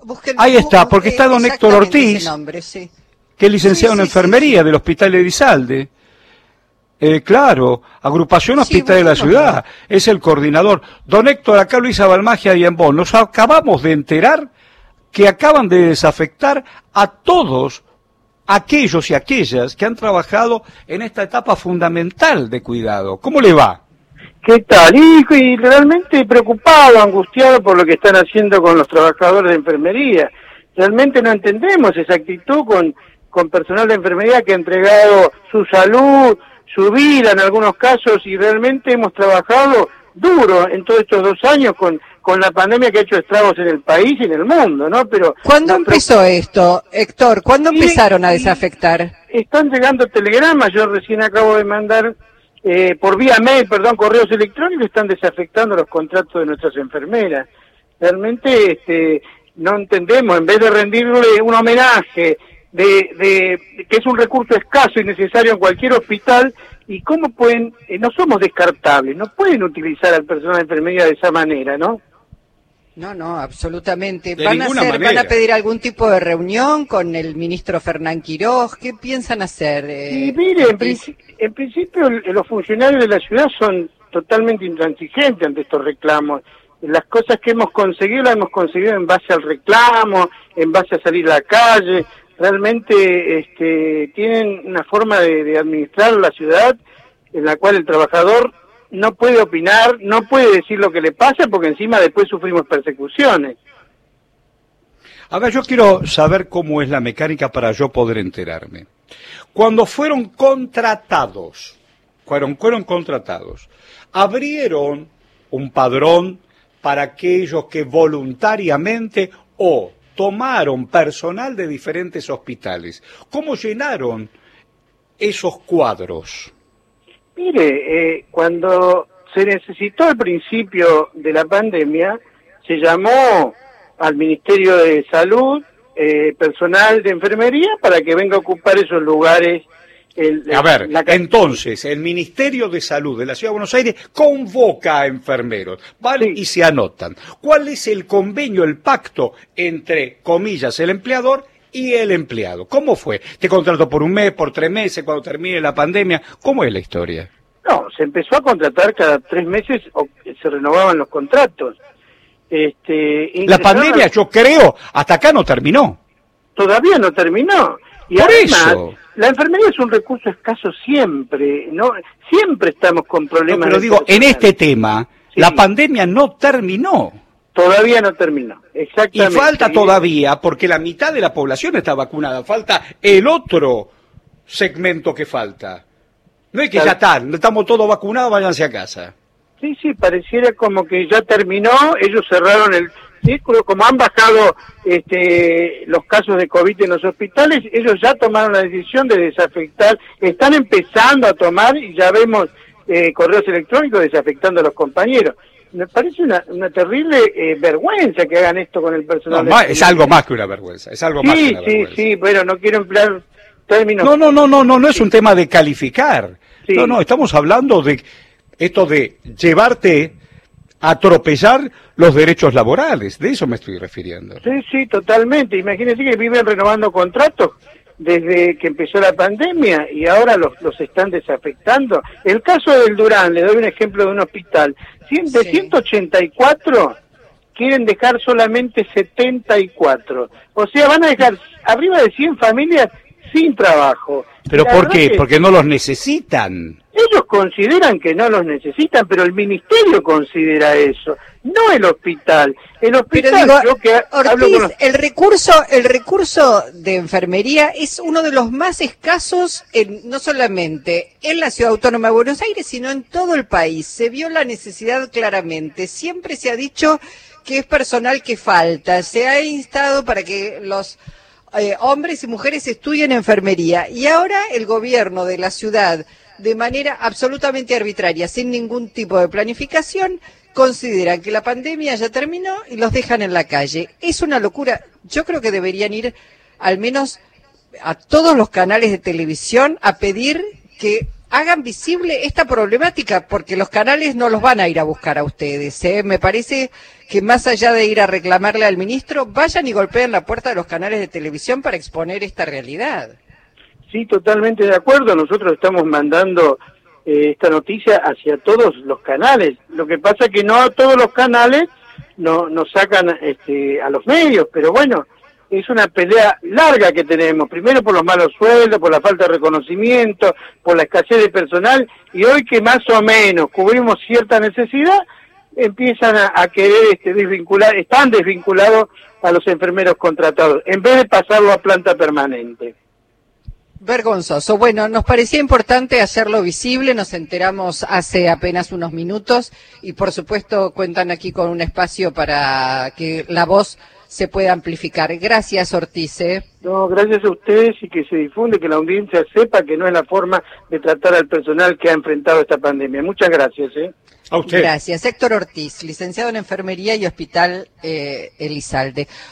Busquen, Ahí está, porque está don Héctor Ortiz, nombre, sí. que es licenciado en enfermería del Hospital Elizalde. Claro, Agrupación Hospital de la Ciudad, es el coordinador. Don Héctor, acá Luisa Balmagia y en vos, nos acabamos de enterar que acaban de desafectar a todos aquellos y aquellas que han trabajado en esta etapa fundamental de cuidado. ¿Cómo le va? ¿Qué tal? Y realmente preocupado, angustiado por lo que están haciendo con los trabajadores de enfermería. Realmente no entendemos esa actitud con personal de enfermería que ha entregado su salud, su vida en algunos casos, y realmente hemos trabajado duro en todos estos 2 años con la pandemia que ha hecho estragos en el país y en el mundo, ¿no? Pero ¿cuándo empezó esto, Héctor? ¿Cuándo empezaron a desafectar? Están llegando telegramas, yo recién acabo de mandar por vía mail, correos electrónicos, están desafectando los contratos de nuestras enfermeras. Realmente no entendemos, en vez de rendirle un homenaje de que es un recurso escaso y necesario en cualquier hospital, y cómo pueden, no somos descartables, no pueden utilizar al personal de enfermería de esa manera, ¿no? No, absolutamente. De ¿Van a pedir algún tipo de reunión con el ministro Fernán Quiroz? ¿Qué piensan hacer? Y mire, en principio los funcionarios de la ciudad son totalmente intransigentes ante estos reclamos. Las cosas que hemos conseguido las hemos conseguido en base al reclamo, en base a salir a la calle. Realmente tienen una forma de administrar la ciudad en la cual el trabajador no puede opinar, no puede decir lo que le pasa, porque encima después sufrimos persecuciones. A ver, yo quiero saber cómo es la mecánica para yo poder enterarme. Cuando fueron contratados, abrieron un padrón para aquellos que voluntariamente o tomaron personal de diferentes hospitales. ¿Cómo llenaron esos cuadros? Mire, cuando se necesitó al principio de la pandemia, se llamó al Ministerio de Salud personal de enfermería para que venga a ocupar esos lugares. Entonces, el Ministerio de Salud de la Ciudad de Buenos Aires convoca a enfermeros, ¿vale? Sí. Y se anotan. ¿Cuál es el convenio, el pacto entre, comillas, el empleador y el empleado? ¿Cómo fue? ¿Te contrató por 1 mes, por 3 meses, cuando termine la pandemia? ¿Cómo es la historia? No, se empezó a contratar cada 3 meses, o se renovaban los contratos. La pandemia, yo creo, hasta acá no terminó. Todavía no terminó. Y por además, eso. La enfermería es un recurso escaso siempre, ¿no? Siempre estamos con problemas. No, pero digo, en este tema, sí, la pandemia no terminó. Todavía no terminó, exactamente. Y falta todavía, porque la mitad de la población está vacunada, falta el otro segmento que falta. No es que ya estamos todos vacunados, váyanse a casa. Sí, pareciera como que ya terminó, ellos cerraron el círculo, como han bajado los casos de COVID en los hospitales, ellos ya tomaron la decisión de desafectar, están empezando a tomar, y ya vemos correos electrónicos desafectando a los compañeros. Me parece una terrible vergüenza que hagan esto con el personal. No, es algo más que una vergüenza, es algo más que una vergüenza. Sí, bueno, no quiero emplear términos. No es un tema de calificar. Sí. No, estamos hablando de esto de llevarte a atropellar los derechos laborales, de eso me estoy refiriendo. Sí, totalmente. Imagínense que viven renovando contratos desde que empezó la pandemia y ahora los están desafectando. El caso del Durán, le doy un ejemplo de un hospital, de 184 quieren dejar solamente 74. O sea, van a dejar arriba de 100 familias sin trabajo. ¿Pero por qué? Porque no los necesitan. Ellos consideran que no los necesitan, pero el ministerio considera eso, no el hospital. El hospital, pero digo, Ortiz, el recurso de enfermería es uno de los más escasos, no solamente en la Ciudad Autónoma de Buenos Aires, sino en todo el país. Se vio la necesidad claramente. Siempre se ha dicho que es personal que falta. Se ha instado para que los hombres y mujeres estudien enfermería. Y ahora el gobierno de la ciudad, de manera absolutamente arbitraria, sin ningún tipo de planificación, consideran que la pandemia ya terminó y los dejan en la calle. Es una locura. Yo creo que deberían ir al menos a todos los canales de televisión a pedir que hagan visible esta problemática, porque los canales no los van a ir a buscar a ustedes, ¿eh? Me parece que más allá de ir a reclamarle al ministro, vayan y golpeen la puerta de los canales de televisión para exponer esta realidad. Sí, totalmente de acuerdo. Nosotros estamos mandando esta noticia hacia todos los canales. Lo que pasa es que no todos los canales nos sacan a los medios, pero bueno, es una pelea larga que tenemos, primero por los malos sueldos, por la falta de reconocimiento, por la escasez de personal, y hoy que más o menos cubrimos cierta necesidad, empiezan a querer desvincular, están desvinculados a los enfermeros contratados, en vez de pasarlo a planta permanente. Vergonzoso. Bueno, nos parecía importante hacerlo visible, nos enteramos hace apenas unos minutos y por supuesto cuentan aquí con un espacio para que la voz se pueda amplificar. Gracias, Ortiz. No, gracias a ustedes y que se difunde, que la audiencia sepa que no es la forma de tratar al personal que ha enfrentado esta pandemia. Muchas gracias. A usted. Gracias. Héctor Ortiz, licenciado en Enfermería y Hospital Elizalde.